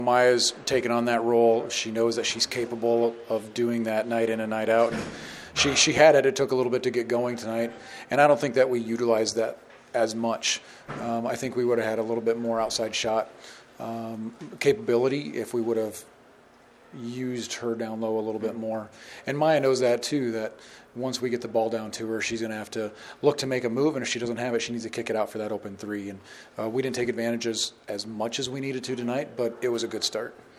Maya's taken on that role. She knows that she's capable of doing that night in and night out. And she had it. It took a little bit to get going tonight, and I don't think that we utilized that as much. I think we would have had a little bit more outside shot capability if we would have used her down low a little bit more. And Maya knows that too, that once we get the ball down to her, she's going to have to look to make a move, and if she doesn't have it, she needs to kick it out for that open three. And we didn't take advantage as much as we needed to tonight, but it was a good start.